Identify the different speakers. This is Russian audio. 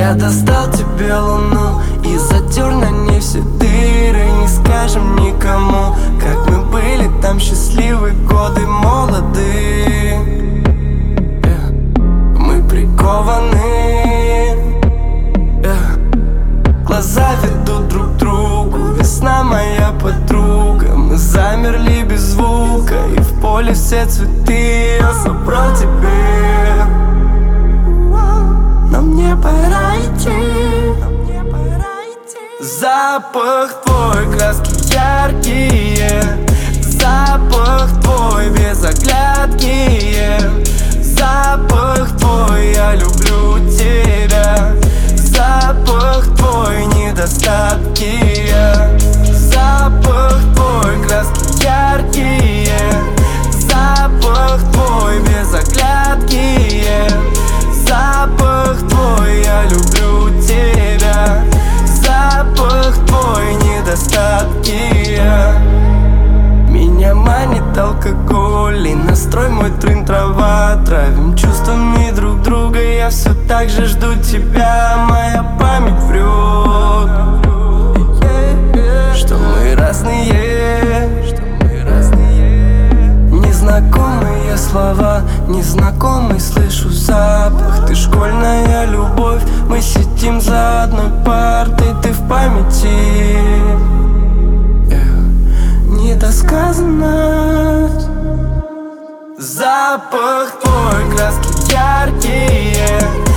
Speaker 1: Я достал тебе луну и затер на ней все дыры. Не скажем никому, как мы были там счастливы, годы молоды. Мы прикованы, глаза ведут друг к другу. Весна моя подруга, мы замерли без звука, и в поле все цветы я собрал тебе. Но мне пора идти. Запах твой, краски яркие, запах твой без оглядки. Запах твой, я люблю тебя. Запах твой, недостатки. Запах твой, краски яркие, запах твой без оглядки. Запах твой, я люблю тебя. Запах твой, недостатки. Меня манит алкоголь и настрой мой трын-трава. Травим чувствами друг друга, я все так же жду тебя. Моя память врет, что мы разные. Незнакомые слова, незнакомый слышу запах. Ты школьная любовь, мы сидим за одной партой. Ты в памяти, недосказанность. Запах твой, краски яркие,